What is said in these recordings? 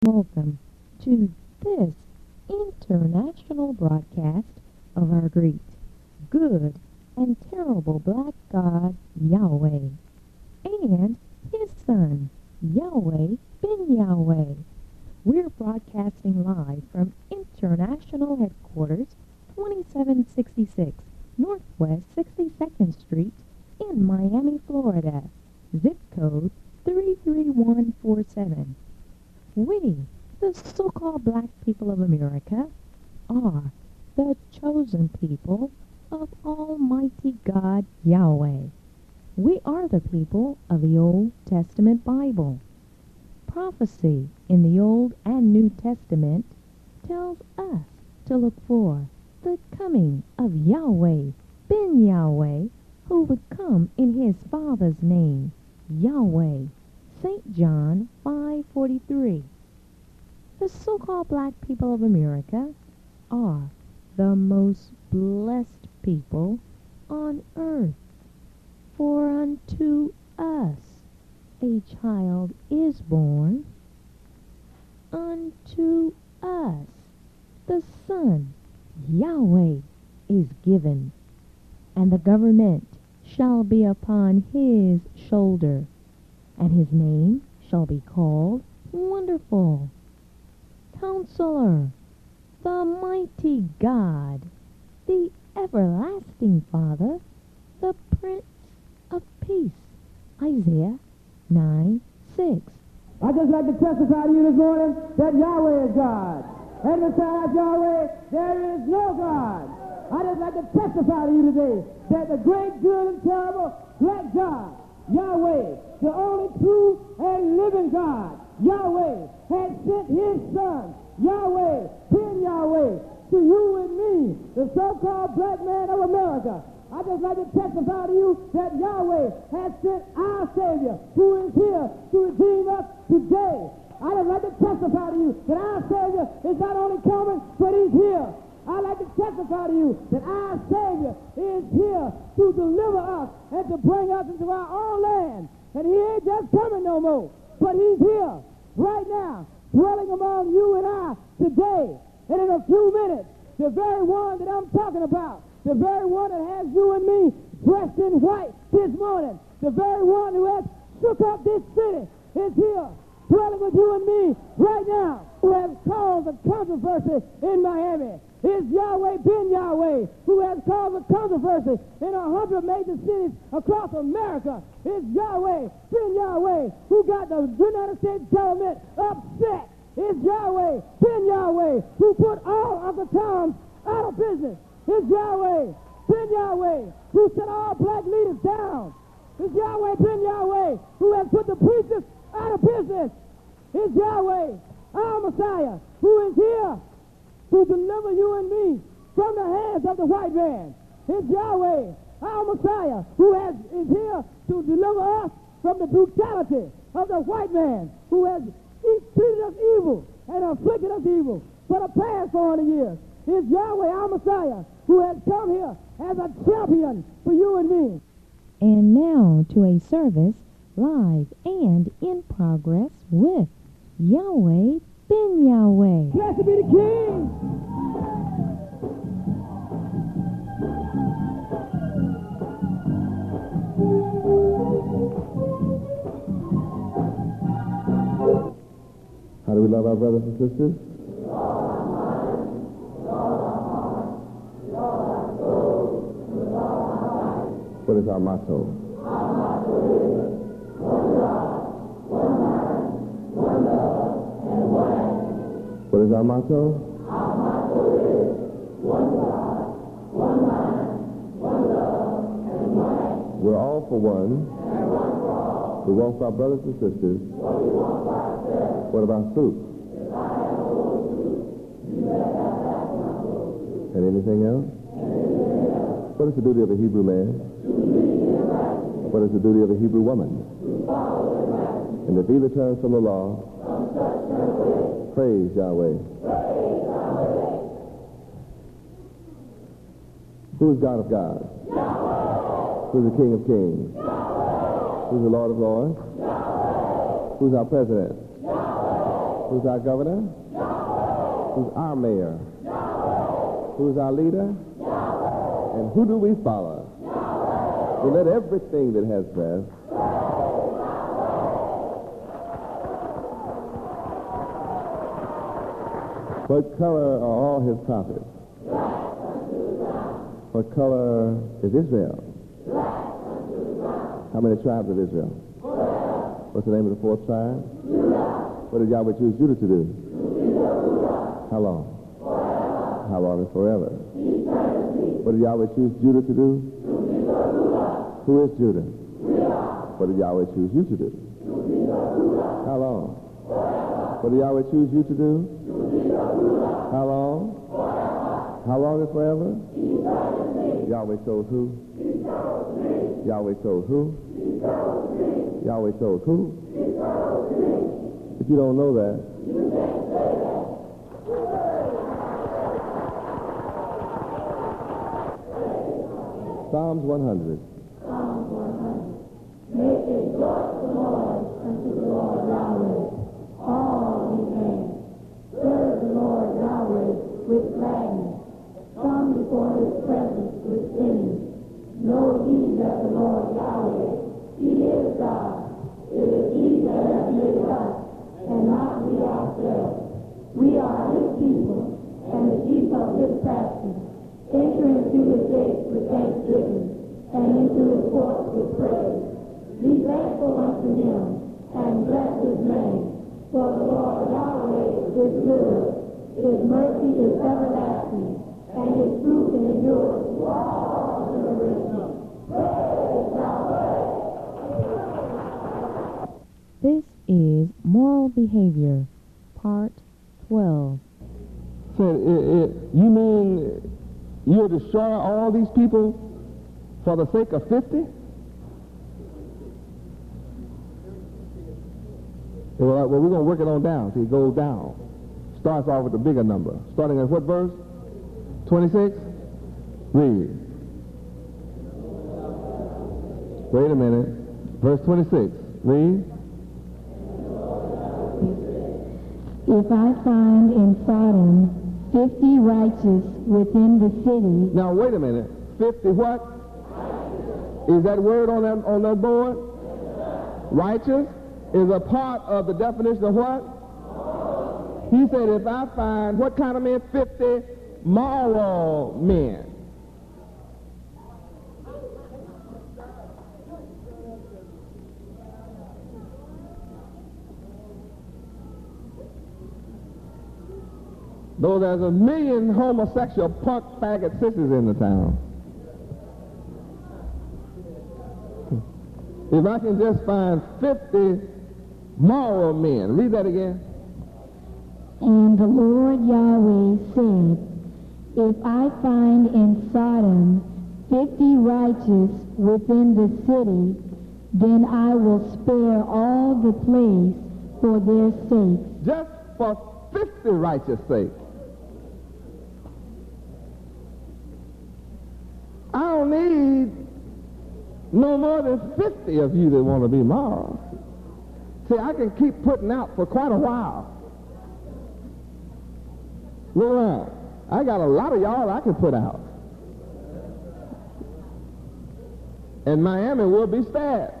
welcome to this international broadcast of our great, good, and terrible black God, Yahweh, and his son, Yahweh ben Yahweh. We're broadcasting live from International Headquarters, 2766 Northwest 62nd Street in Miami, Florida. Zip code 33147. We, the so-called black people of America, are the chosen people of Almighty God Yahweh. We are the people of the Old Testament Bible. Prophecy in the Old and New Testament tells us to look for the coming of Yahweh ben Yahweh, who would come in his Father's name, Yahweh. St. John 5:43. The so-called black people of America are the most blessed people on earth. For unto us a child is born, unto us the Son, Yahweh, is given, and the government shall be upon his shoulder, and his name shall be called Wonderful, Counselor, the Mighty God, the Everlasting Father, the Prince of Peace. Isaiah 9:6. I'd just like to testify to you this morning that Yahweh is God. And besides Yahweh, there is no God. I'd just like to testify to you today that the great, good, and terrible black God, Yahweh, the only true and living God, Yahweh, has sent his son, Yahweh, ben Yahweh, to you and me, the so-called black man of America. I'd just like to testify to you that Yahweh has sent our Savior, who is here to redeem us today. I'd just like to testify to you that our Savior is not only coming, but he's here. I'd like to testify to you that our Savior is here to deliver us and to bring us into our own land. And he ain't just coming no more, but he's here right now, dwelling among you and I today. And in a few minutes, the very one that I'm talking about, the very one that has you and me dressed in white this morning, the very one who has shook up this city, is here, dwelling with you and me right now, who has caused a controversy in Miami. Is Yahweh ben Yahweh, who has caused a controversy in 100 major cities across America. Is Yahweh ben Yahweh, who got the United States government upset. Is Yahweh ben Yahweh, who put all of the towns out of business. Is Yahweh ben Yahweh, who set all black leaders down. Is Yahweh ben Yahweh, who has put the preachers out of business. Is Yahweh, our Messiah, who is here to deliver you and me from the hands of the white man. Is Yahweh, our Messiah, who is here to deliver us from the brutality of the white man, who has treated us evil and afflicted us evil for the past 400 years. Is Yahweh, our Messiah, who has come here as a champion for you and me. And now to a service live and in progress with Yahweh ben Yahweh. Blessed be the King. How do we love our brothers and sisters? What is our motto? Our motto is one God, one mind, one love, and one action. What is our motto? Our motto is one God, one mind, one love, and one action. We're all for one. And one for all. We want for our brothers and sisters. What we want for ourselves. What about soup? If I have a bowl of soup, you better have half my bowl of soup. And anything else? And anything else. What is the duty of a Hebrew man? What is the duty of a Hebrew woman? And to be returned from the law. Praise Yahweh. Who is God of gods? Who is the King of kings? Who is the Lord of lords? Who is our president? Who's our governor? Who's our mayor? Who's our leader? And who do we follow? So let everything that has breath What color are all his prophets? What color is Israel? How many tribes of Israel? What's the name of the fourth tribe? What did Yahweh choose Judah to do? How long? How long is forever? What did Yahweh choose Judah to do? Who is Judah? What did Yahweh choose you to do? How long? What did Yahweh choose you to do? How long? How long is forever? Yahweh chose who? Yahweh chose who? Yahweh chose who? If you don't know that, Psalms 100. Make a joyful noise unto the Lord Yahweh, all ye lands. Serve the Lord Yahweh with gladness. Come before his presence with singing. Know ye that the Lord Yahweh, he is God. It is he that hath made us, and not we ourselves. We are his people, and the sheep of his pasture. Enter into his gates with thanksgiving, and into his courts with praise. Be thankful unto him, and bless his name. For the Lord Yahweh is good. His mercy is everlasting, and his truth endures to all generations. Praise Yahweh. This is Moral Behavior, Part 12. So you mean you'll destroy all these people for the sake of 50? Well, we're going to work it on down. See, it goes down. Starts off with a bigger number. Starting at what verse? 26? Read. Wait a minute. Verse 26. Read. If I find in Sodom 50 righteous within the city. Now, wait a minute. 50 what? Is that word on that board? Righteous is a part of the definition of what? He said, if I find, what kind of men? 50 moral men. Though there's a million homosexual punk faggot sissies in the town. If I can just find 50 moral men. Read that again. And the Lord Yahweh said, if I find in Sodom 50 righteous within the city, then I will spare all the place for their sake. Just for 50 righteous sake. I don't need no more than 50 of you that want to be moral. See, I can keep putting out for quite a while. Look around. I got a lot of y'all I can put out. And Miami will be spared.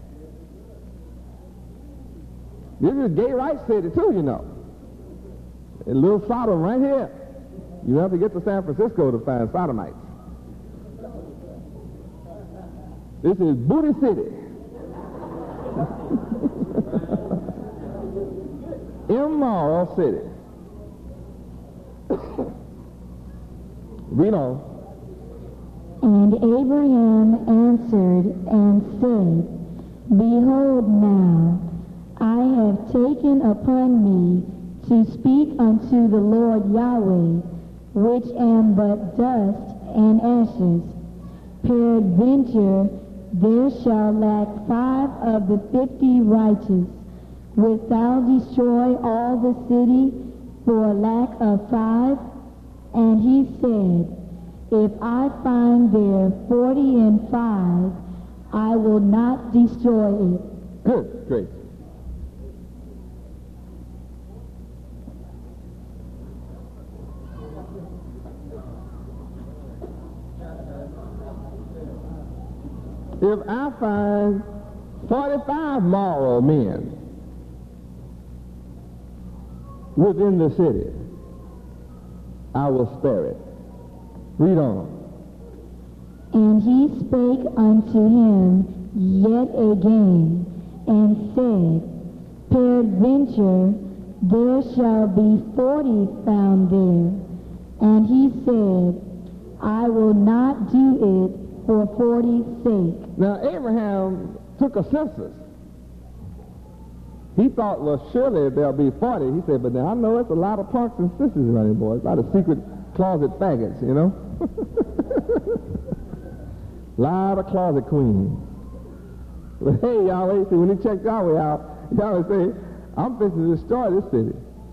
This is gay rights city too, you know. A little Sodom right here. You have to get to San Francisco to find sodomites. This is Booty City. Immoral city. Read on. And Abraham answered and said, behold now, I have taken upon me to speak unto the Lord Yahweh, which am but dust and ashes. Peradventure, there shall lack 5 of the 50 righteous. Wilt thou destroy all the city for lack of 5? And he said, if I find there 40 and 5, I will not destroy it. Good, great. if I find 45 moral men within the city, I will spare it. Read on. And he spake unto him yet again, and said, Peradventure there shall be 40 found there. And he said, I will not do it for 40's sake. Now Abraham took a census. He thought, well, surely there'll be 40. He said, but now I know it's a lot of punks and sisters running, boys. A lot of secret closet faggots, you know. A lot of closet queens. But hey, Yahweh, see, when he checked Yahweh out, Yahweh said, I'm fixing to destroy this city.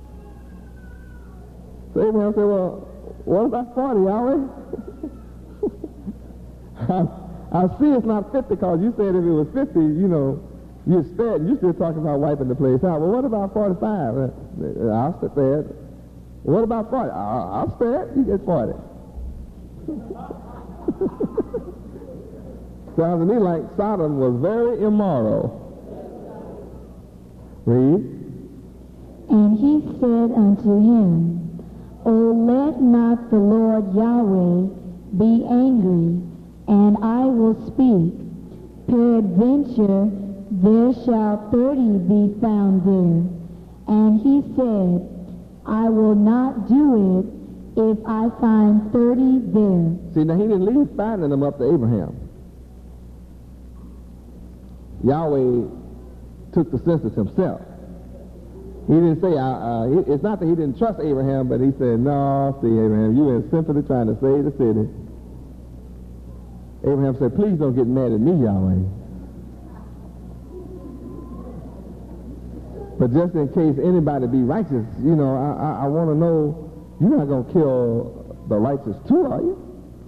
So Abraham said, well, what about 40, Yahweh? I see it's not 50, because you said if it was 50, you know, you're spared. You're still talking about wiping the place out. Well, what about 45? I'll spare it. What about 40? I'll spare it. You get 40. Sounds to me like Sodom was very immoral. Read. And he said unto him, O let not the Lord Yahweh be angry, and I will speak. Peradventure there shall 30 be found there. And he said, I will not do it if I find 30 there. See, now he didn't leave finding them up to Abraham. Yahweh took the census himself. He didn't say, it's not that he didn't trust Abraham, but he said, no, see, Abraham, you are simply trying to save the city. Abraham said, please don't get mad at me, Yahweh. But just in case anybody be righteous, you know, I want to know, you're not going to kill the righteous too, are you?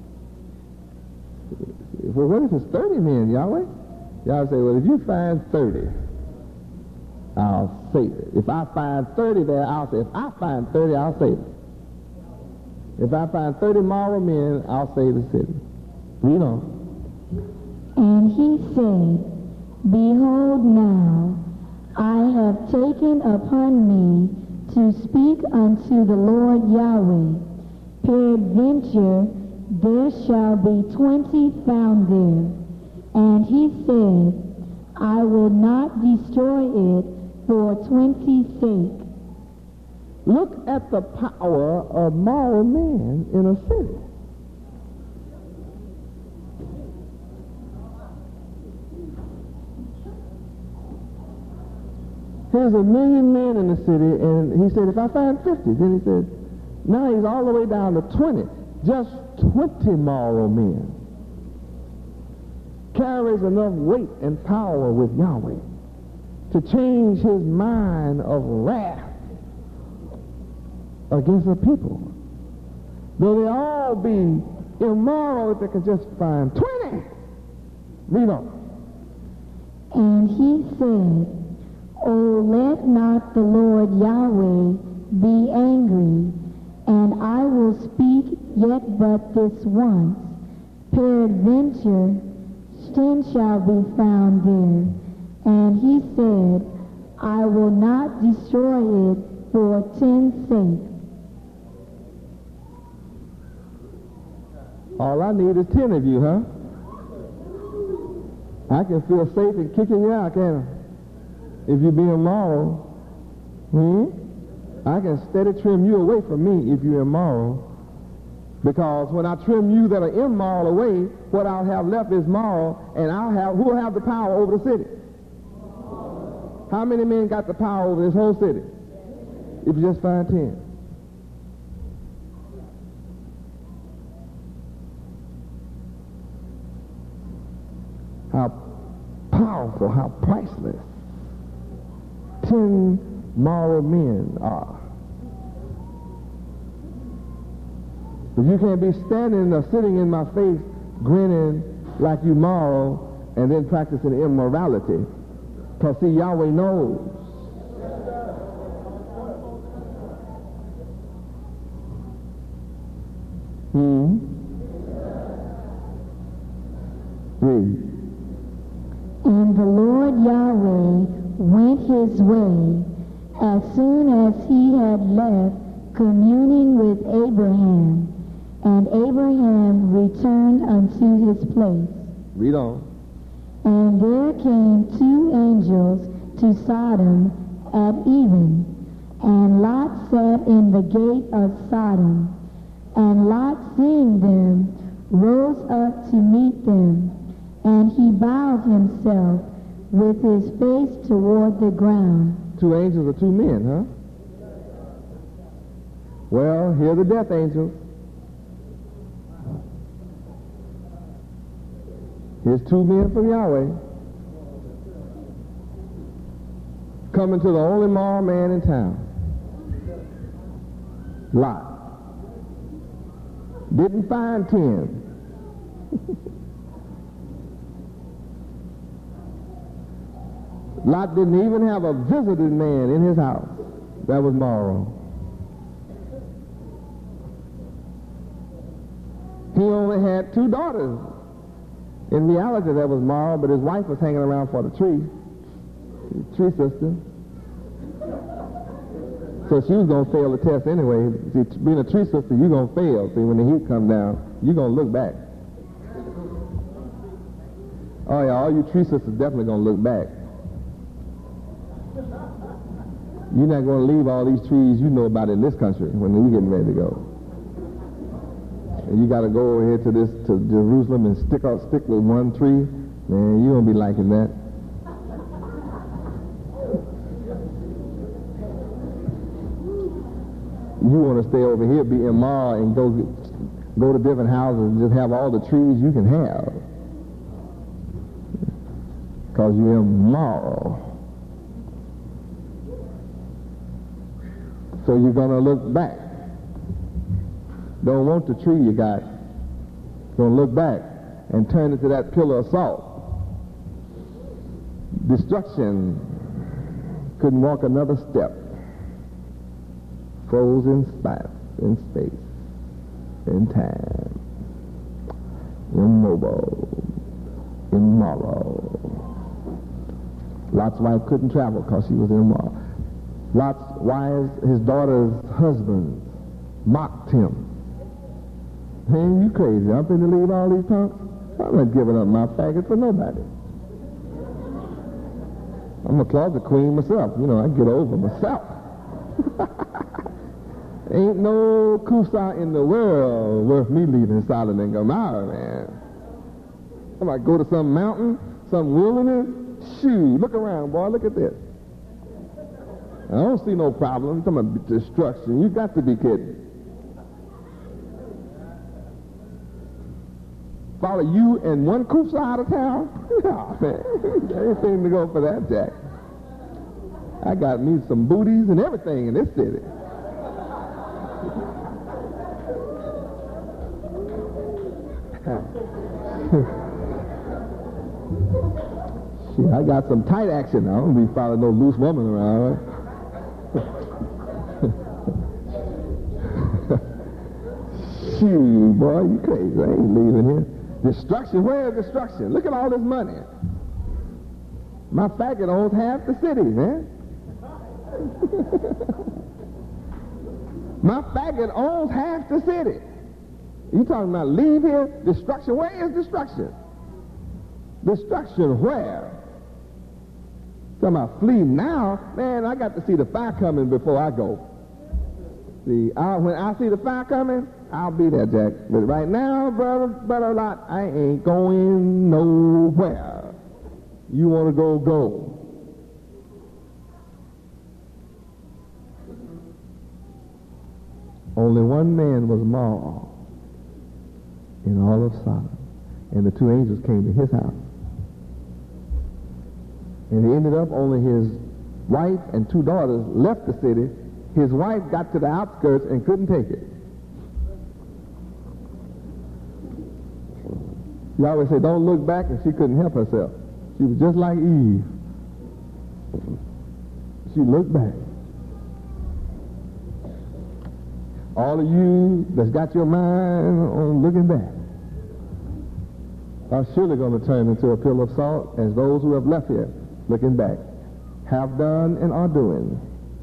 Well, what if it's 30 men, Yahweh? Yahweh say, well, if you find 30, I'll save it. If I find 30 there, I'll save it. If I find 30, I'll save it. If I find 30 moral men, I'll save the city. Read on. And he said, Behold now, I have taken upon me to speak unto the Lord Yahweh. Peradventure there shall be 20 found there. And he said, I will not destroy it for 20's sake. Look at the power of moral men in a city. There's 1 million men in the city, and he said, if I find 50, then he said, now he's all the way down to 20. Just 20 moral men carries enough weight and power with Yahweh to change his mind of wrath against the people. Though they all be immoral, if they could just find 20. Read on. And he said, O let not the Lord Yahweh be angry, and I will speak yet but this once. Peradventure 10 shall be found there. And he said, I will not destroy it for 10's sake. All I need is 10 of you, huh? I can feel safe in kicking you out, can't I? If you're being immoral. I can steady trim you away from me if you're immoral. Because when I trim you that are immoral away, what I'll have left is moral, and who will have the power over the city? How many men got the power over this whole city? If you just find 10. How powerful, how priceless 10 moral men are. But you can't be standing or sitting in my face grinning like you moral and then practicing immorality. Because see, Yahweh knows. Read. his way, as soon as he had left communing with Abraham, and Abraham returned unto his place. Read on. And there came 2 angels to Sodom at even, and Lot sat in the gate of Sodom. And Lot, seeing them, rose up to meet them, and he bowed himself with his face toward the ground. 2 angels or 2 men, huh? Well, here are the death angels. Here's 2 men from Yahweh coming to the only moral man in town, Lot. Didn't find 10. Lot didn't even have a visited man in his house. That was moral. He only had 2 daughters. In reality, that was moral, but his wife was hanging around for the tree sister. So she was going to fail the test anyway. See, being a tree sister, you're going to fail. See, when the heat comes down, you're going to look back. Oh, yeah, all you tree sisters definitely going to look back. You're not going to leave all these trees you know about in this country when we're getting ready to go. And you got to go over here to Jerusalem and stick with one tree. Man, you won't be liking that. You want to stay over here, be immoral, and go to different houses and just have all the trees you can have. Because you're immoral. So you're going to look back. Don't want the tree you got. Going to look back and turn into that pillar of salt. Destruction. Couldn't walk another step. Frozen in space, in time. Immobile. Immoral. Lot's wife couldn't travel because she was immoral. Lot's wives, his daughter's husbands, mocked him. Hey, you crazy. I'm going to leave all these punks? I'm not giving up my faggot for nobody. I'm a closet queen myself. You know, I get over myself. Ain't no kusa in the world worth me leaving Sodom and Gomorrah, man. I might go to some mountain, some wilderness. Shoot, look around, boy. Look at this. I don't see no problem. I'm talking about destruction. You got to be kidding. Follow you and one kusa out of town? Oh, man. There ain't anything to go for that, Jack. I got me some booties and everything in this city. Shit, I got some tight action now. I don't be following no loose woman around. Right? Shoot, boy, you crazy. I ain't leaving here. Destruction? Where is destruction? Look at all this money. My faggot owns half the city, man. My faggot owns half the city. You talking about leave here? Destruction? Where is destruction? Destruction where? Talking about flee now? Man, I got to see the fire coming before I go. See, when I see the fire coming, I'll be there, Jack. But right now, brother Lot, I ain't going nowhere. You want to go, go. Only one man was moral in all of Sodom. And the 2 angels came to his house. And he ended up, only his wife and 2 daughters left the city. His wife got to the outskirts and couldn't take it. You always say, don't look back, and she couldn't help herself. She was just like Eve. She looked back. All of you that's got your mind on looking back are surely going to turn into a pillar of salt as those who have left here looking back. have done, and are doing.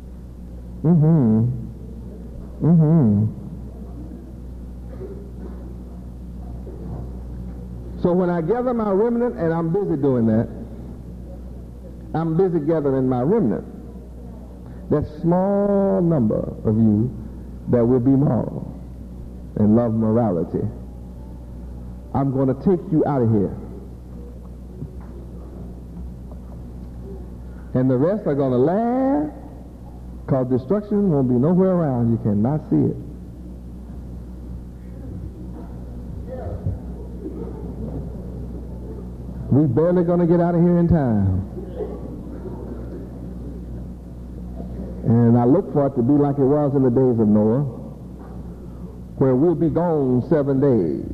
So when I gather my remnant, and I'm busy doing that, I'm busy gathering my remnant, that small number of you that will be moral and love morality, I'm going to take you out of here. And the rest are going to laugh, because destruction won't be nowhere around. You cannot see it. We barely going to get out of here in time. And I look for it to be like it was in the days of Noah, where we'll be gone 7 days.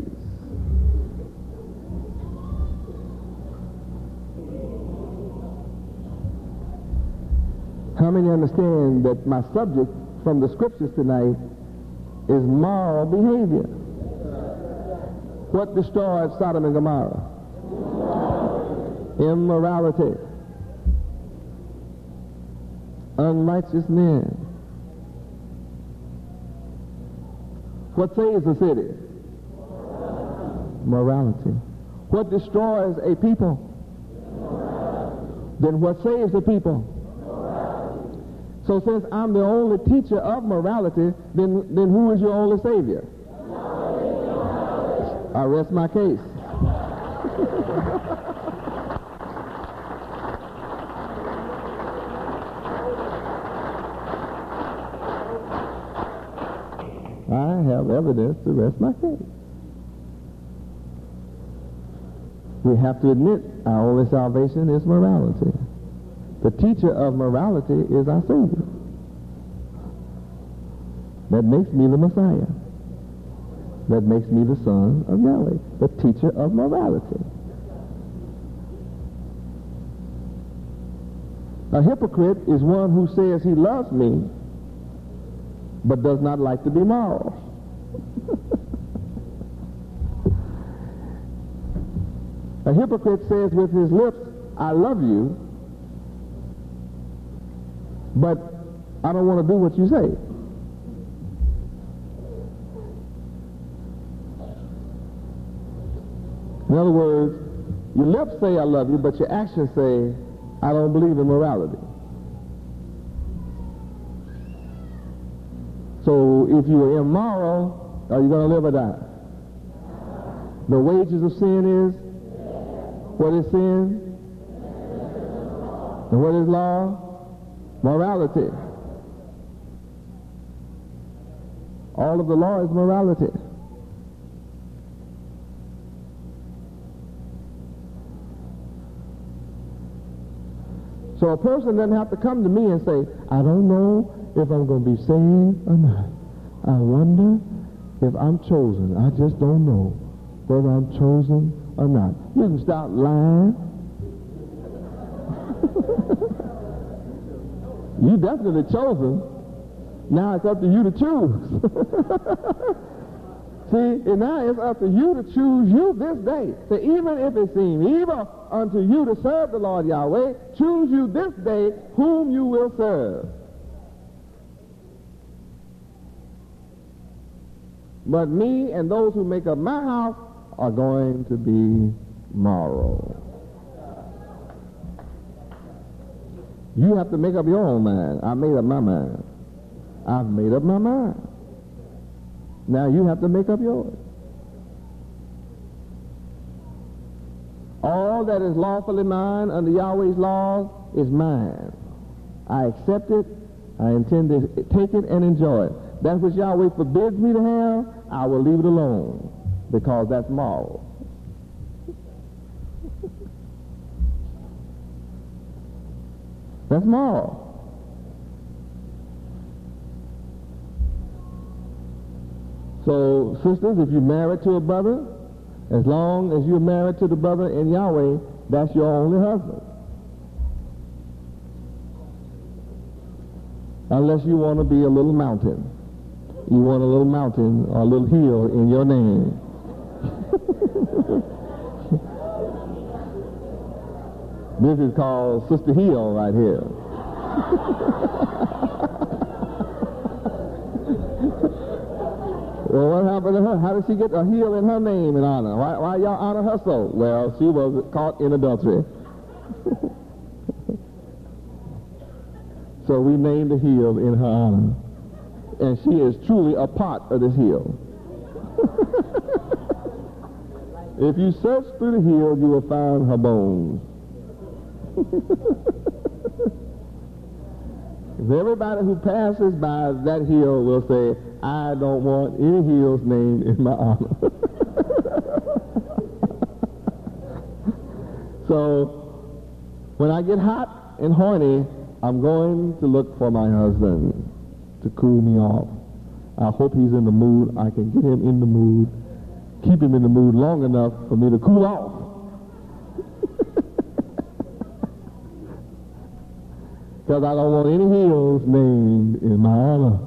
How many understand that my subject from the scriptures tonight is moral behavior? What destroyed Sodom and Gomorrah? Immorality. Unrighteous men. What saves a city? Morality. What destroys a people? Then what saves a people? So since I'm the only teacher of morality, then who is your only savior? I rest my case. I have evidence to rest my case. We have to admit our only salvation is morality. The teacher of morality is our Savior. That makes me the Messiah. That makes me the Son of Yahweh, the teacher of morality. A hypocrite is one who says he loves me, but does not like to be moral. A hypocrite says with his lips, I love you, but I don't want to do what you say. In other words, your lips say I love you, but your actions say I don't believe in morality. So if you are immoral, are you going to live or die? The wages of sin is? What is sin? And what is law? Morality. All of the law is morality. So a person doesn't have to come to me and say, I don't know if I'm going to be saved or not. I wonder if I'm chosen. I just don't know whether I'm chosen or not. You can stop lying. You definitely chosen. Now it's up to you to choose. See, and now it's up to you to choose you this day. So even if it seems evil unto you to serve the Lord Yahweh, choose you this day whom you will serve. But me and those who make up my house are going to be moral. You have to make up your own mind. I made up my mind. I've made up my mind. Now you have to make up yours. All that is lawfully mine under Yahweh's laws is mine. I accept it. I intend to take it and enjoy it. That which Yahweh forbids me to have, I will leave it alone, because that's moral. That's moral. So, sisters, if you're married to a brother, as long as you're married to the brother in Yahweh, that's your only husband. Unless you want to be a little mountain. You want a little mountain or a little hill in your name. This is called Sister Hill right here. Well, what happened to her? How did she get a Hill in her name and honor? Why y'all honor her so? Well, she was caught in adultery. So we named the hill in her honor. And she is truly a part of this hill. If you search through the hill, you will find her bones. Everybody who passes by that hill will say, I don't want any hills named in my honor. So, when I get hot and horny, I'm going to look for my husband to cool me off. I hope he's in the mood. I can get him in the mood, keep him in the mood long enough for me to cool off. Because I don't want any hills named in my honor.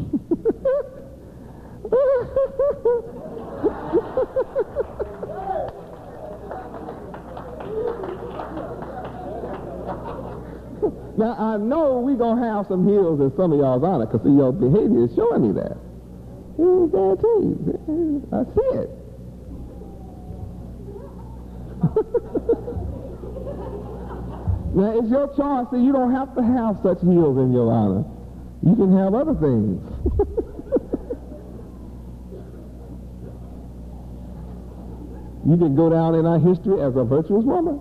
Now, I know we're going to have some hills in some of y'all's honor, because your behavior is showing me that. I guarantee you. I see it. Now, it's your choice that you don't have to have such hills in your honor. You can have other things. You can go down in our history as a virtuous woman.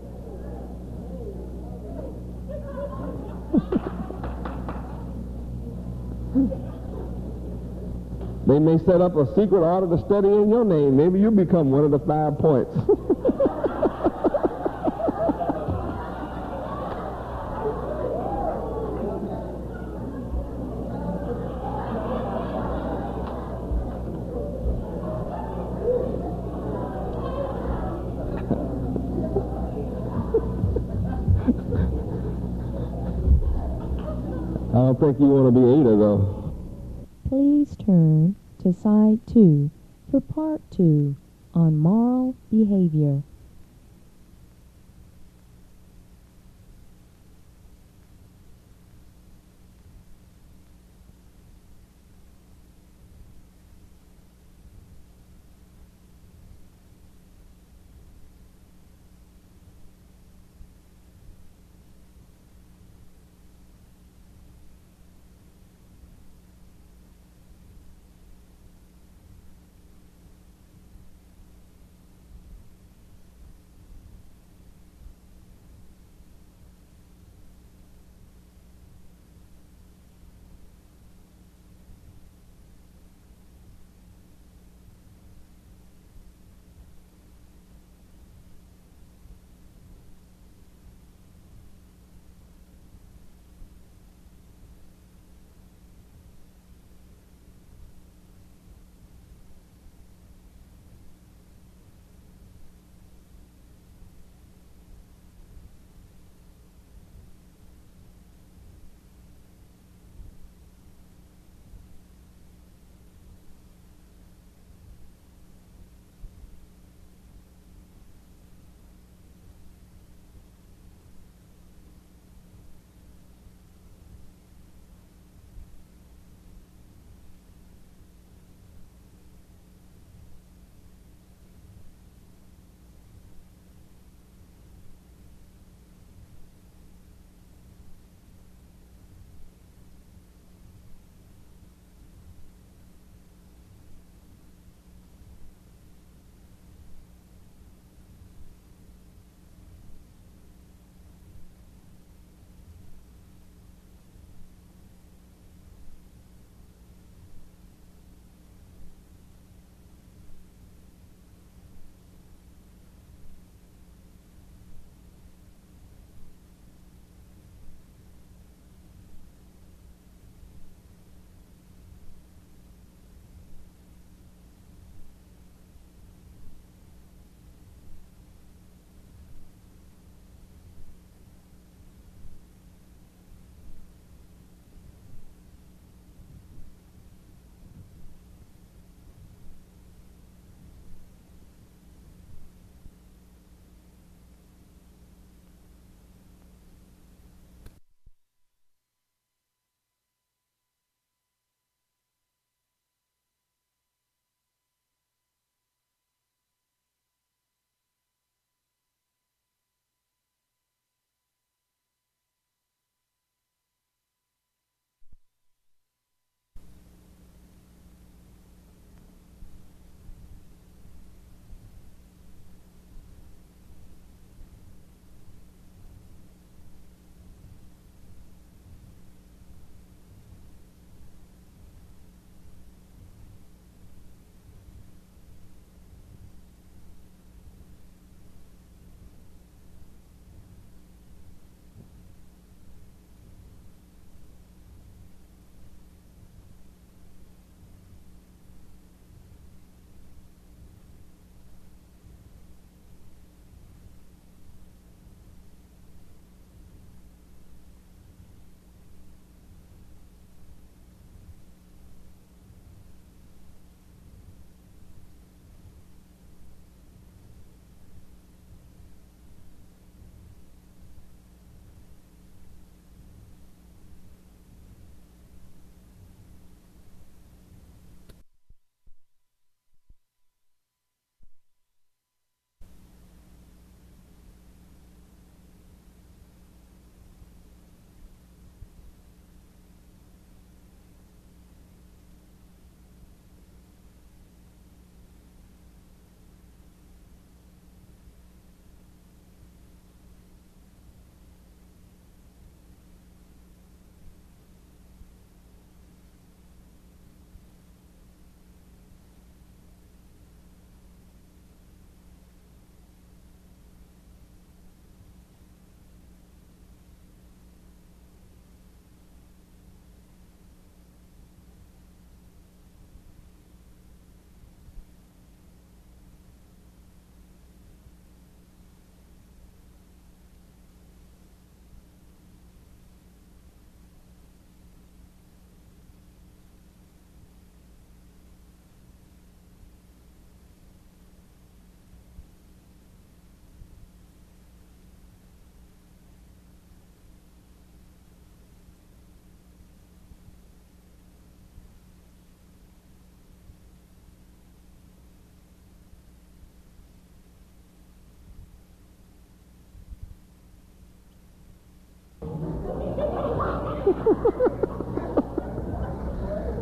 They may set up a secret order to study in your name. Maybe you become one of the 5 points. I don't think you want to be Ada, though. Please turn to side 2 for part 2 on moral behavior.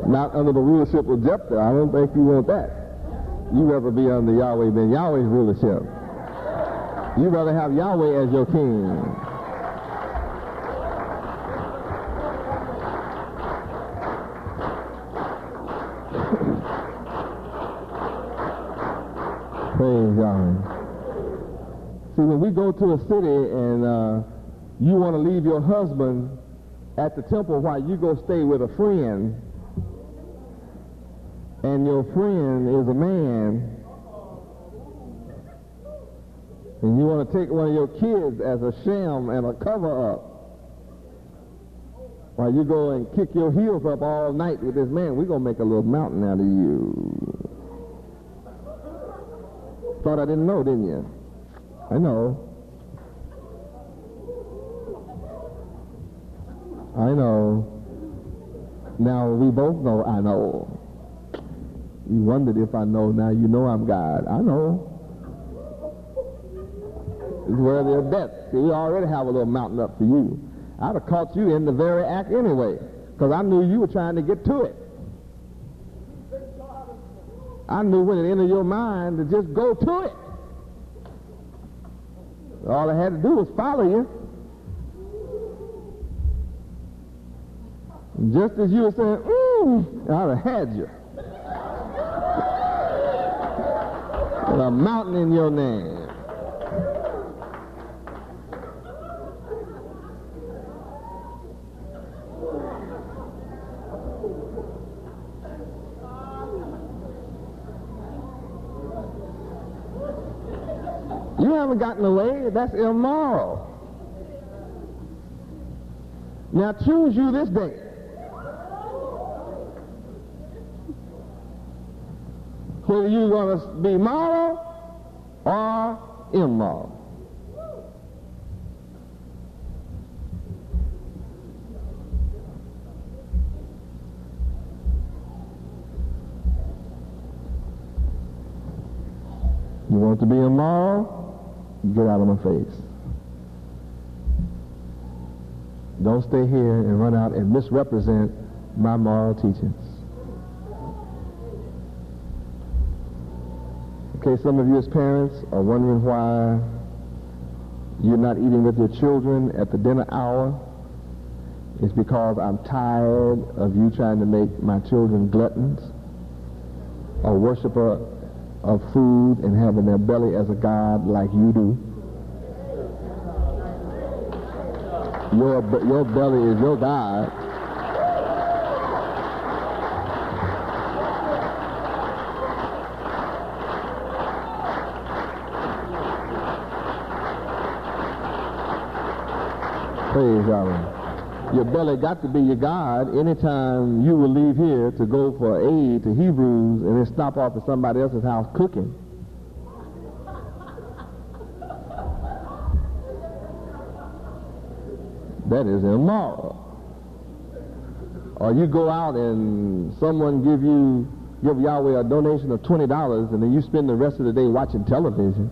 Not under the rulership of Jephthah. I don't think you want that. You rather be under Yahweh than Yahweh's rulership. You rather have Yahweh as your king. Praise Yahweh. See, when we go to a city and you want to leave your husband at the temple while you go stay with a friend, and your friend is a man, and you want to take one of your kids as a sham and a cover-up while you go and kick your heels up all night with this man, we're going to make a little mountain out of you. Thought I didn't know, didn't you? I know. I know. Now we both know I know. You wondered if I know. Now you know I'm God. I know. It's worthy of death. See, we already have a little mountain up for you. I'd have caught you in the very act anyway, because I knew you were trying to get to it. I knew when it entered your mind to just go to it. All I had to do was follow you. And just as you were saying, I'd have had you. With a mountain in your name. You haven't gotten away. That's immoral. Now choose you this day. Whether you're going to be moral or immoral. You want to be immoral? Get out of my face. Don't stay here and run out and misrepresent my moral teachings. Okay, some of you as parents are wondering why you're not eating with your children at the dinner hour. It's because I'm tired of you trying to make my children gluttons, a worshiper of food and having their belly as a god like you do. Your belly is your god. Praise Yahweh. Your belly got to be your God anytime you will leave here to go for aid to Hebrews and then stop off at somebody else's house cooking. That is immoral. Or you go out and someone give Yahweh a donation of $20 and then you spend the rest of the day watching television.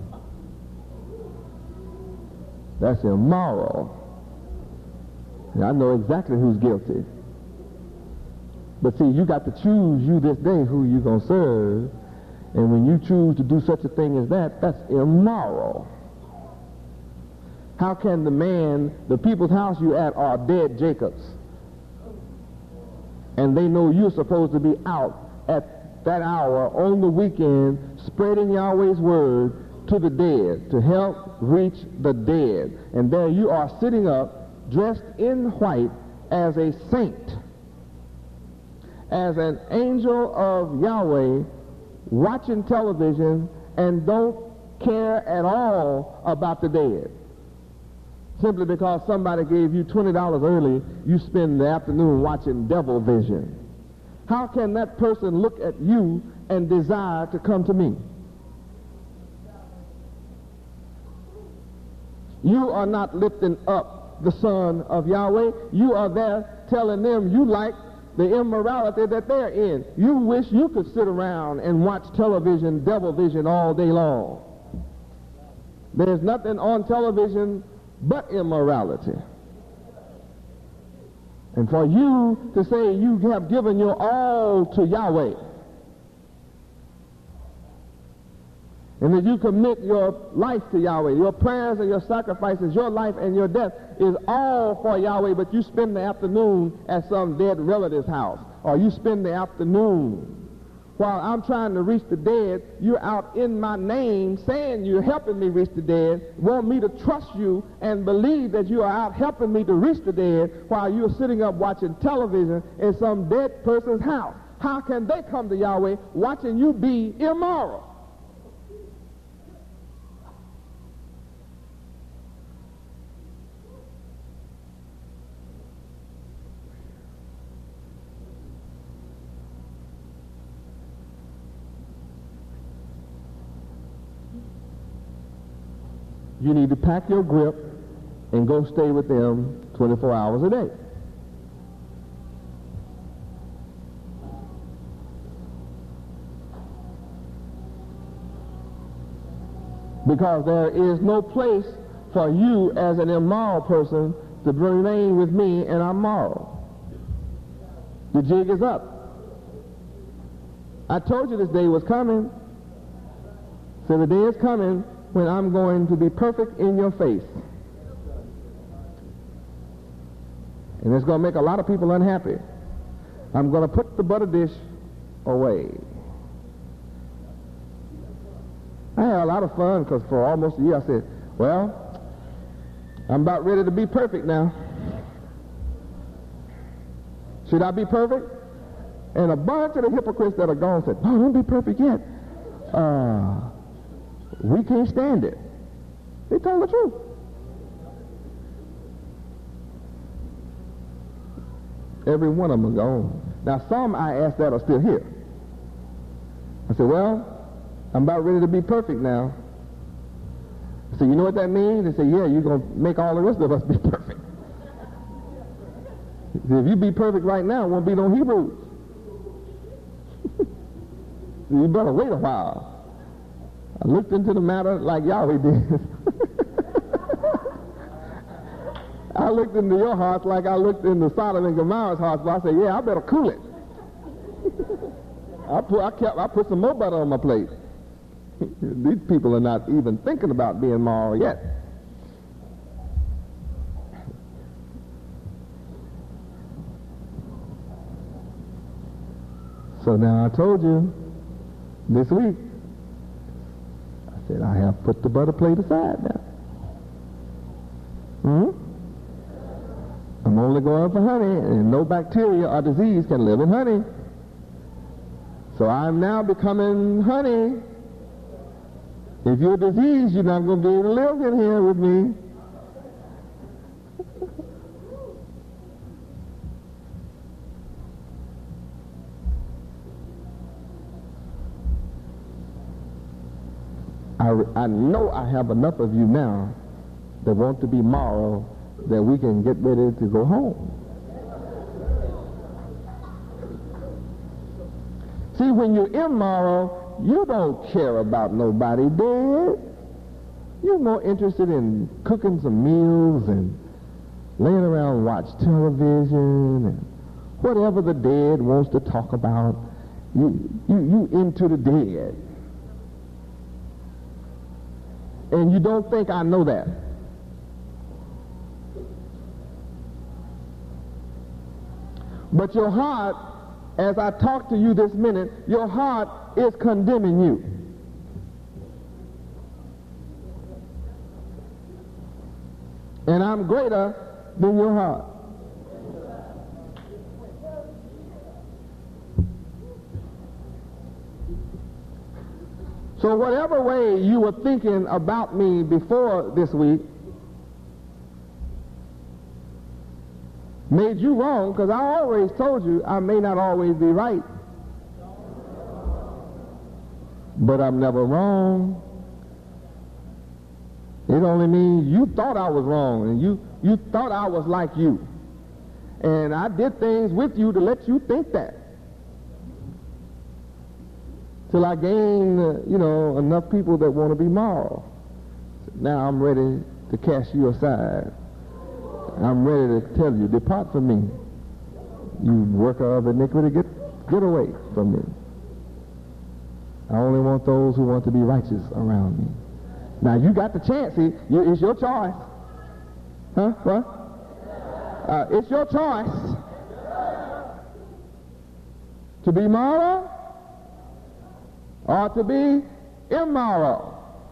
That's immoral. I know exactly who's guilty. But see, you got to choose you this day who you're going to serve. And when you choose to do such a thing as that, that's immoral. How can the people's house you at are dead Jacobs, and they know you're supposed to be out at that hour on the weekend spreading Yahweh's word to the dead, to help reach the dead. And there you are sitting up dressed in white as a saint, as an angel of Yahweh, watching television and don't care at all about the dead. Simply because somebody gave you $20 early, you spend the afternoon watching devil vision. How can that person look at you and desire to come to me? You are not lifting up the Son of Yahweh. You are there telling them you like the immorality that they're in. You wish you could sit around and watch television, devil vision all day long. There's nothing on television but immorality. And for you to say you have given your all to Yahweh, and that you commit your life to Yahweh, your prayers and your sacrifices, your life and your death is all for Yahweh, but you spend the afternoon at some dead relative's house, or you spend the afternoon while I'm trying to reach the dead, you're out in my name saying you're helping me reach the dead, want me to trust you and believe that you are out helping me to reach the dead while you're sitting up watching television in some dead person's house. How can they come to Yahweh watching you be immoral? You need to pack your grip and go stay with them 24 hours a day. Because there is no place for you as an immoral person to remain with me and I'm moral. The jig is up. I told you this day was coming. So the day is coming when I'm going to be perfect in your face. And it's going to make a lot of people unhappy. I'm going to put the butter dish away. I had a lot of fun because for almost a year I said, well, I'm about ready to be perfect now. Should I be perfect? And a bunch of the hypocrites that are gone said, no, don't be perfect yet. We can't stand it. They told the truth. Every one of them are gone. Now, some I asked that are still here. I said, well, I'm about ready to be perfect now. I said, you know what that means? They said, yeah, you're going to make all the rest of us be perfect. If you be perfect right now, it won't be no Hebrews. You better wait a while. I looked into the matter like Yahweh did. I looked into your hearts like I looked into Sodom and Gomorrah's hearts, but I said, yeah, I better cool it. I put some more butter on my plate. These people are not even thinking about being moral yet. So now I told you this week, I said, I have put the butter plate aside now. I'm only going for honey, and no bacteria or disease can live in honey. So I'm now becoming honey. If you're diseased, you're not going to be able to live in here with me. I know I have enough of you now that want to be moral that we can get ready to go home. See, when you're immoral, you don't care about nobody dead. You're more interested in cooking some meals and laying around and watch television and whatever the dead wants to talk about. You into the dead. And you don't think I know that. But your heart, as I talk to you this minute, your heart is condemning you. And I'm greater than your heart. So whatever way you were thinking about me before this week made you wrong, because I always told you I may not always be right. But I'm never wrong. It only means you thought I was wrong, and you thought I was like you. And I did things with you to let you think that. Till I gain, enough people that want to be moral. Now I'm ready to cast you aside. I'm ready to tell you, depart from me, You worker of iniquity, get away from me. I only want those who want to be righteous around me. Now, you got the chance. See, it's your choice. Huh? What? It's your choice to be moral or to be immoral.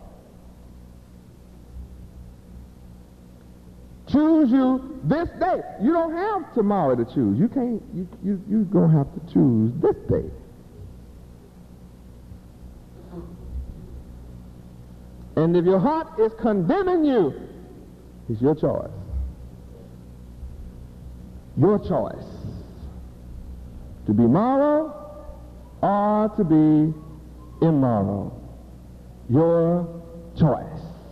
Choose you this day. You don't have tomorrow to choose. You can't. You're going to have to choose this day. And if your heart is condemning you, it's your choice. Your choice. To be moral or to be immoral. Your choice.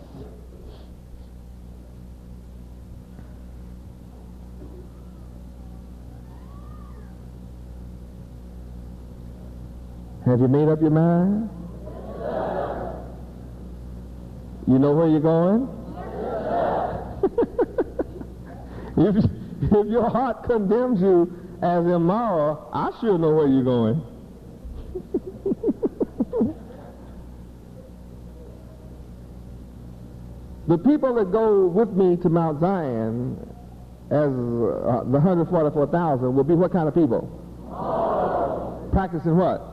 Have you made up your mind? You know where you're going? If your heart condemns you as immoral, I sure know where you're going. The people that go with me to Mount Zion as the 144,000 will be what kind of people? Practicing what?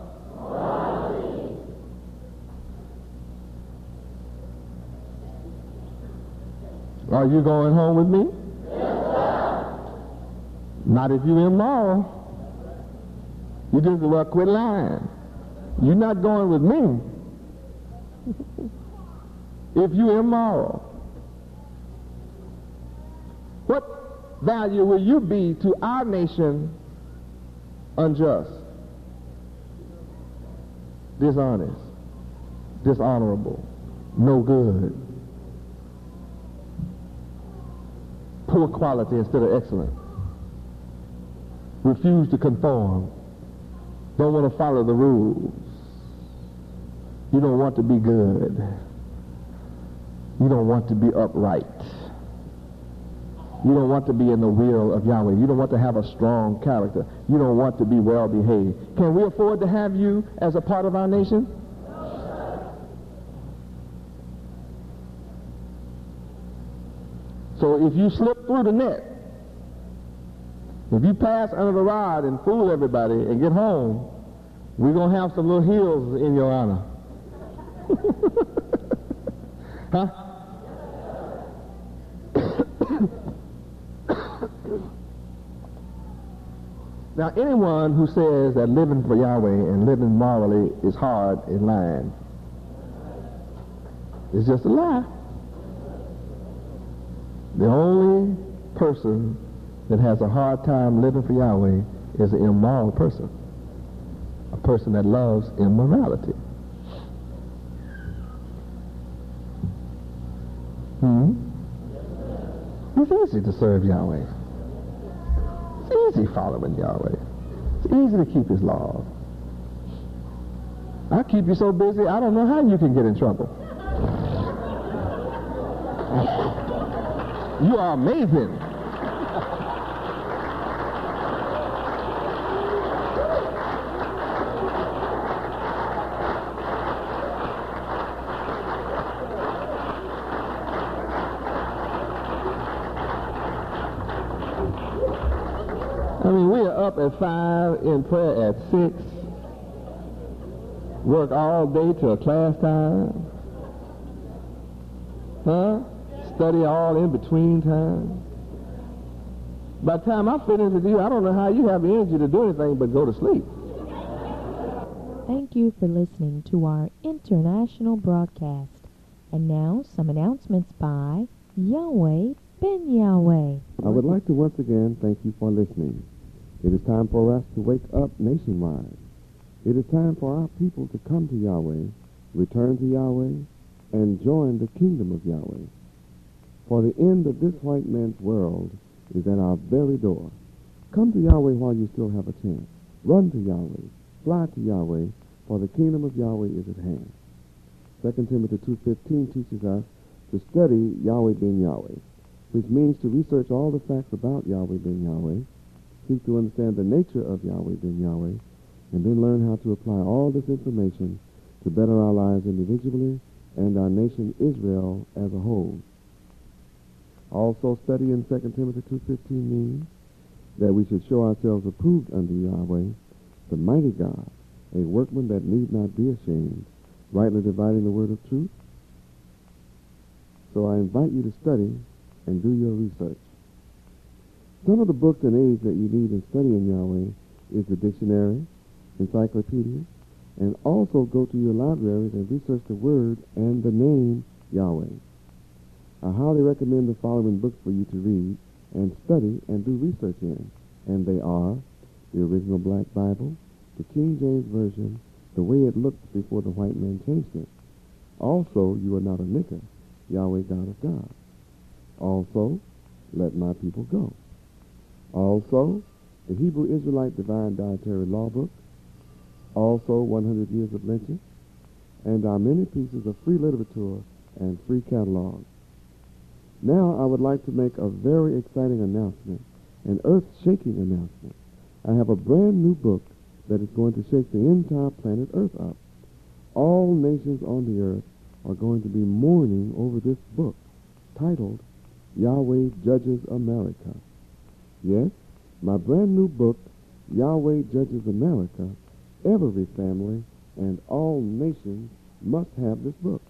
Are you going home with me? Yes, sir. Not if you're immoral. You just, well, quit lying. You're not going with me if you're immoral. What value will you be to our nation unjust, dishonest, dishonorable, no good? Poor quality instead of excellent. Refuse to conform. Don't want to follow the rules. You don't want to be good. You don't want to be upright. You don't want to be in the will of Yahweh. You don't want to have a strong character. You don't want to be well behaved. Can we afford to have you as a part of our nation? So if you slip through the net, if you pass under the rod and fool everybody and get home, we're going to have some little hills in your honor. Huh? Now, anyone who says that living for Yahweh and living morally is hard is lying. It's just a lie. The only person that has a hard time living for Yahweh is an immoral person. A person that loves immorality. It's easy to serve Yahweh. It's easy following Yahweh. It's easy to keep his laws. I keep you so busy, I don't know how you can get in trouble. You are amazing. I mean, we are up at 5, in prayer at 6, work all day till class time, study all in between time. By the time I finish with you, I don't know how you have the energy to do anything but go to sleep. Thank you for listening to our international broadcast. And now, some announcements by Yahweh Ben Yahweh. I would like to once again thank you for listening. It is time for us to wake up nationwide. It is time for our people to come to Yahweh, return to Yahweh, and join the kingdom of Yahweh. For the end of this white man's world is at our very door. Come to Yahweh while you still have a chance. Run to Yahweh. Fly to Yahweh, for the kingdom of Yahweh is at hand. 2 Timothy 2:15 teaches us to study Yahweh Ben Yahweh, which means to research all the facts about Yahweh Ben Yahweh, seek to understand the nature of Yahweh ben Yahweh, and then learn how to apply all this information to better our lives individually and our nation Israel as a whole. Also, study in 2 Timothy 2:15 means that we should show ourselves approved unto Yahweh, the mighty God, a workman that need not be ashamed, rightly dividing the word of truth. So I invite you to study and do your research. Some of the books and aids that you need in studying Yahweh is the dictionary, encyclopedia, and also go to your libraries and research the word and the name Yahweh. I highly recommend the following books for you to read and study and do research in, and they are the original Black Bible, the King James Version, the way it looked before the white man changed it. Also, You Are Not a Nigger, Yahweh God of God. Also, Let My People Go. Also, the Hebrew Israelite Divine Dietary Law Book. Also, 100 Years of Lynching, and our many pieces of free literature and free catalogs. Now, I would like to make a very exciting announcement, an earth-shaking announcement. I have a brand new book that is going to shake the entire planet Earth up. All nations on the earth are going to be mourning over this book, titled Yahweh Judges America. Yes, my brand new book, Yahweh Judges America. Every family and all nations must have this book.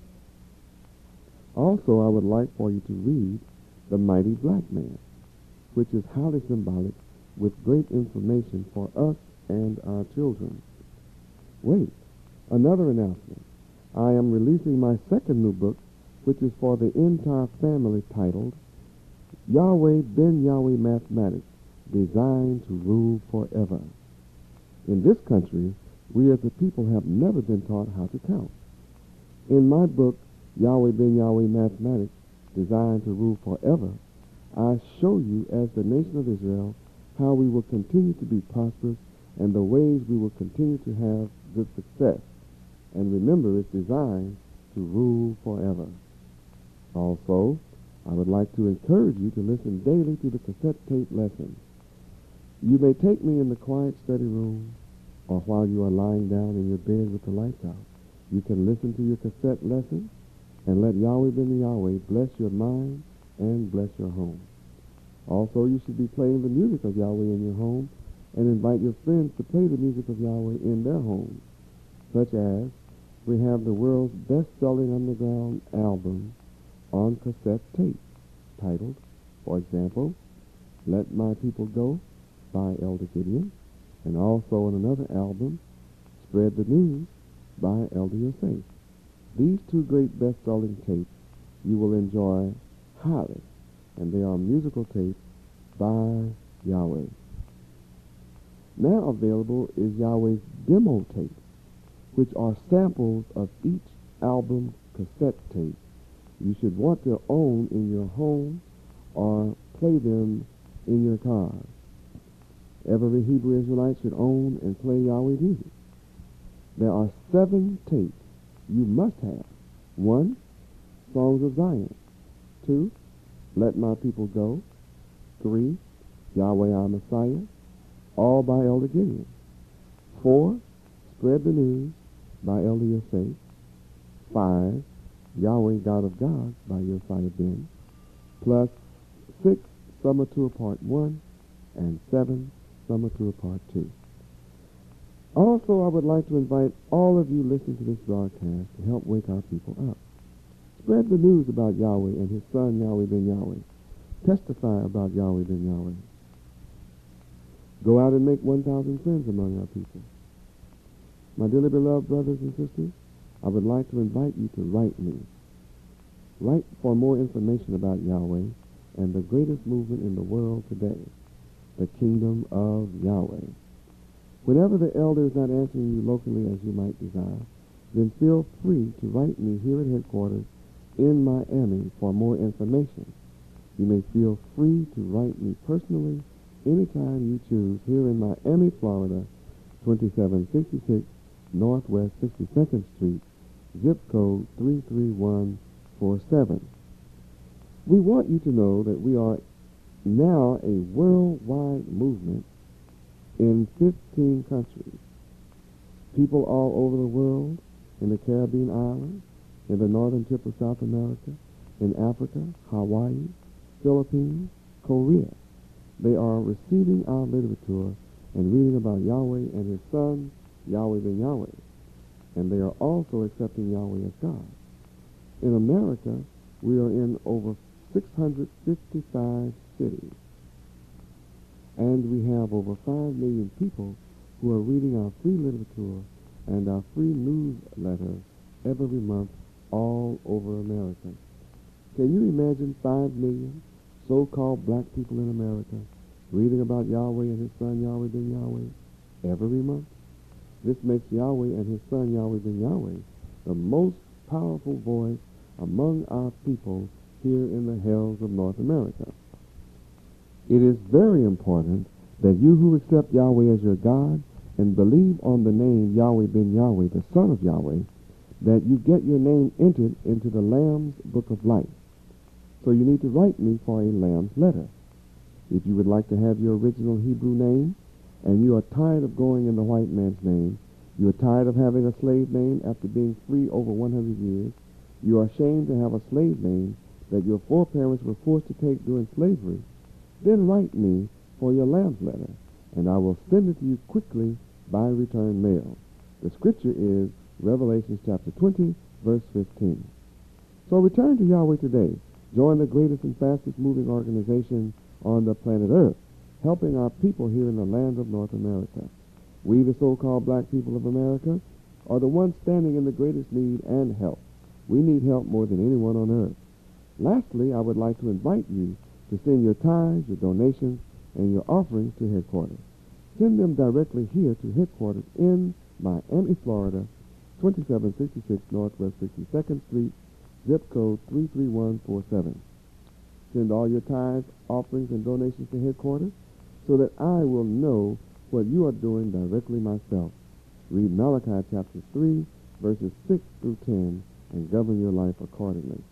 Also, I would like for you to read The Mighty Black Man, which is highly symbolic with great information for us and our children. Wait, another announcement. I am releasing my second new book, which is for the entire family, titled Yahweh ben Yahweh Mathematics, Designed to Rule Forever. In this country, we as a people have never been taught how to count. In my book, Yahweh ben Yahweh Mathematics, Designed to Rule Forever, I show you as the nation of Israel how we will continue to be prosperous and the ways we will continue to have good success. And remember, it's designed to rule forever. Also, I would like to encourage you to listen daily to the cassette tape lessons. You may take me in the quiet study room, or while you are lying down in your bed with the lights out. You can listen to your cassette lesson and let Yahweh ben Yahweh bless your mind and bless your home. Also, you should be playing the music of Yahweh in your home and invite your friends to play the music of Yahweh in their homes, such as we have the world's best-selling underground album on cassette tape, titled, for example, Let My People Go by Elder Gideon, and also on another album, Spread the News by Elder Yosef. These two great best-selling tapes you will enjoy highly, and they are musical tapes by Yahweh. Now available is Yahweh's demo tapes, which are samples of each album cassette tape you should want to own in your home or play them in your car. Every Hebrew Israelite should own and play Yahweh music. There are 7 tapes you must have. 1, Songs of Zion. 2, Let My People Go. 3, Yahweh Our Messiah, all by Elder Gideon. 4, Spread the News by Elder Yosef. 5, Yahweh God of God by Josiah Ben. Plus 6, Summer Tour Part 1, and 7, Summer Tour Part 2. Also, I would like to invite all of you listening to this broadcast to help wake our people up. Spread the news about Yahweh and His Son, Yahweh ben Yahweh. Testify about Yahweh ben Yahweh. Go out and make 1,000 friends among our people. My dearly beloved brothers and sisters, I would like to invite you to write me. Write for more information about Yahweh and the greatest movement in the world today, the Kingdom of Yahweh. Whenever the elder is not answering you locally as you might desire, then feel free to write me here at headquarters in Miami for more information. You may feel free to write me personally anytime you choose here in Miami, Florida, 2766 Northwest 62nd Street, zip code 33147. We want you to know that we are now a worldwide movement in 15 countries. People all over the world, in the Caribbean islands, in the northern tip of South America, in Africa, Hawaii, Philippines, Korea. They are receiving our literature and reading about Yahweh and his son, Yahweh ben Yahweh. And they are also accepting Yahweh as God. In America, we are in over 655 cities. And we have over 5 million people who are reading our free literature and our free newsletter every month all over America. Can you imagine 5 million so-called black people in America reading about Yahweh and his son Yahweh ben Yahweh every month? This makes Yahweh and his son Yahweh ben Yahweh the most powerful voice among our people here in the hells of North America. It is very important that you who accept Yahweh as your God and believe on the name Yahweh ben Yahweh, the Son of Yahweh, that you get your name entered into the Lamb's Book of Life. So you need to write me for a Lamb's letter. If you would like to have your original Hebrew name, and you are tired of going in the white man's name, you are tired of having a slave name after being free over 100 years, you are ashamed to have a slave name that your foreparents were forced to take during slavery, then write me for your Lamb's letter, and I will send it to you quickly by return mail. The scripture is Revelation chapter 20, verse 15. So return to Yahweh today. Join the greatest and fastest moving organization on the planet Earth, helping our people here in the land of North America. We, the so-called black people of America, are the ones standing in the greatest need and help. We need help more than anyone on earth. Lastly, I would like to invite you to send your tithes, your donations, and your offerings to headquarters. Send them directly here to headquarters in Miami, Florida, 2766 Northwest 62nd Street, zip code 33147. Send all your tithes, offerings, and donations to headquarters so that I will know what you are doing directly myself. Read Malachi chapter 3, verses 6 through 10, and govern your life accordingly.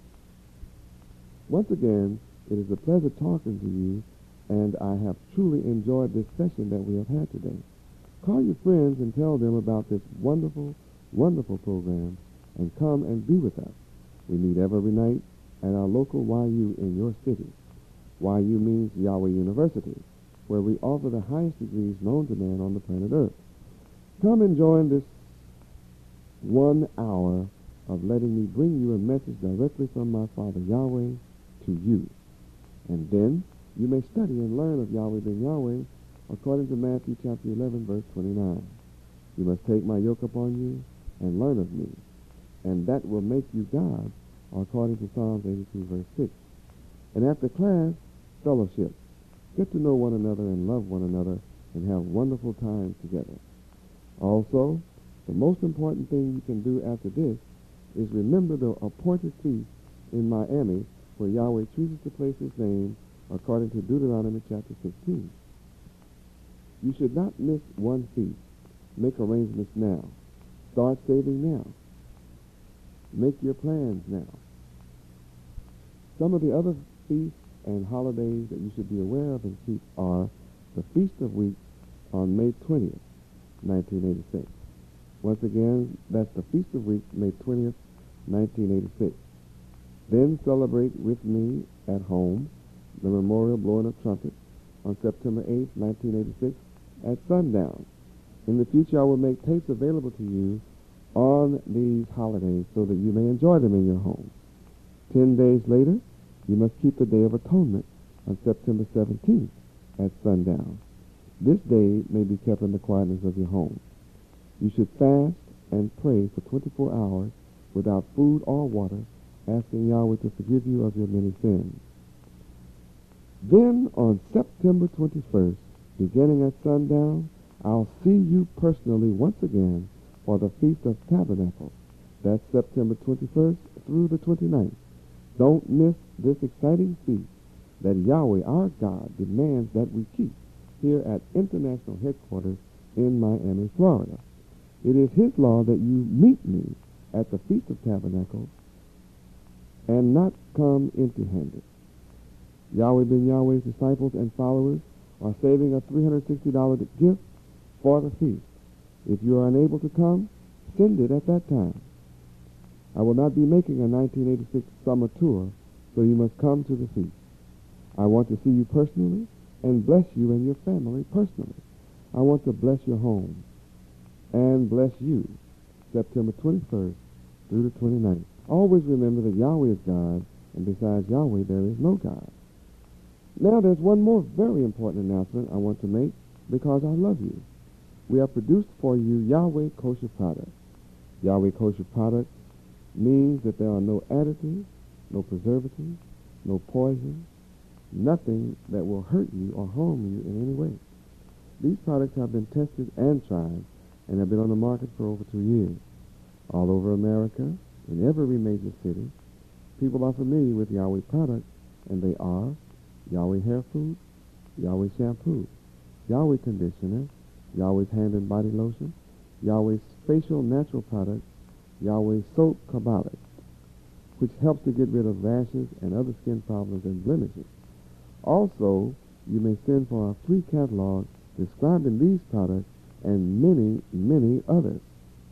Once again, it is a pleasure talking to you, and I have truly enjoyed this session that we have had today. Call your friends and tell them about this wonderful, wonderful program, and come and be with us. We meet every night at our local YU in your city. YU means Yahweh University, where we offer the highest degrees known to man on the planet Earth. Come and join this 1 hour of letting me bring you a message directly from my Father Yahweh to you. And then you may study and learn of Yahweh ben Yahweh according to Matthew chapter 11, verse 29. You must take my yoke upon you and learn of me, and that will make you God, according to Psalms 82, verse 6. And after class, fellowship. Get to know one another and love one another and have wonderful times together. Also, the most important thing you can do after this is remember the appointed feast in Miami where Yahweh chooses to place his name according to Deuteronomy chapter 16. You should not miss one feast. Make arrangements now. Start saving now. Make your plans now. Some of the other feasts and holidays that you should be aware of and keep are the Feast of Weeks on May 20th, 1986. Once again, that's the Feast of Weeks, May 20th, 1986. Then celebrate with me at home the memorial blowing of trumpets on September 8th, 1986 at sundown. In the future, I will make tapes available to you on these holidays so that you may enjoy them in your home. 10 days later, you must keep the Day of Atonement on September 17th at sundown. This day may be kept in the quietness of your home. You should fast and pray for 24 hours without food or water, asking Yahweh to forgive you of your many sins. Then on September 21st, beginning at sundown, I'll see you personally once again for the Feast of Tabernacles. That's September 21st through the 29th. Don't miss this exciting feast that Yahweh, our God, demands that we keep here at International Headquarters in Miami, Florida. It is his law that you meet me at the Feast of Tabernacles and not come empty-handed. Yahweh ben Yahweh's disciples and followers are saving a $360 gift for the feast. If you are unable to come, send it at that time. I will not be making a 1986 summer tour, so you must come to the feast. I want to see you personally and bless you and your family personally. I want to bless your home and bless you September 21st through the 29th. Always remember that Yahweh is God, and besides Yahweh there is no God. Now there's one more very important announcement I want to make because I love you. We have produced for you Yahweh Kosher products. Yahweh Kosher products means that there are no additives, no preservatives, no poison, nothing that will hurt you or harm you in any way. These products have been tested and tried and have been on the market for over 2 years. All over America, in every major city, people are familiar with Yahweh products, and they are Yahweh hair food, Yahweh shampoo, Yahweh conditioner, Yahweh's hand and body lotion, Yahweh's facial natural products, Yahweh soap Kabbalic, which helps to get rid of rashes and other skin problems and blemishes. Also, you may send for our free catalog describing these products and many, many others.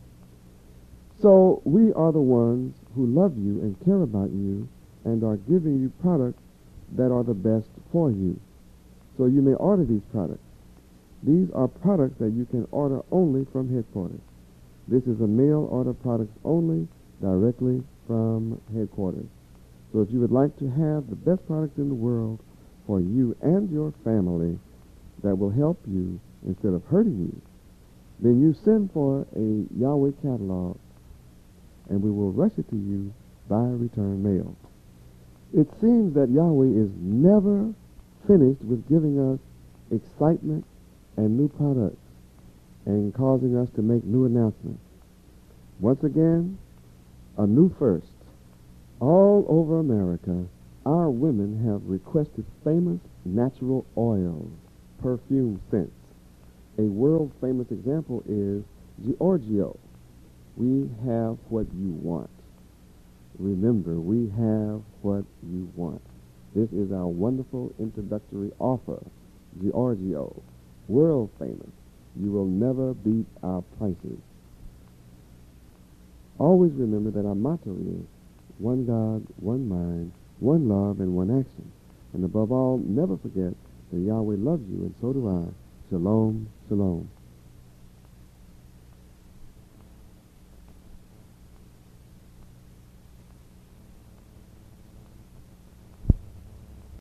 So we are the ones who love you and care about you and are giving you products that are the best for you. So you may order these products. These are products that you can order only from headquarters. This is a mail order products only directly from headquarters. So if you would like to have the best products in the world for you and your family that will help you instead of hurting you, then you send for a Yahweh catalog and we will rush it to you by return mail. It seems that Yahweh is never finished with giving us excitement and new products and causing us to make new announcements. Once again, a new first. All over America, our women have requested famous natural oils, perfume scents. A world-famous example is Giorgio. We have what you want. Remember, we have what you want. This is our wonderful introductory offer. Giorgio, world famous. You will never beat our prices. Always remember that our motto is one God, one mind, one love, and one action. And above all, never forget that Yahweh loves you, and so do I. Shalom, shalom.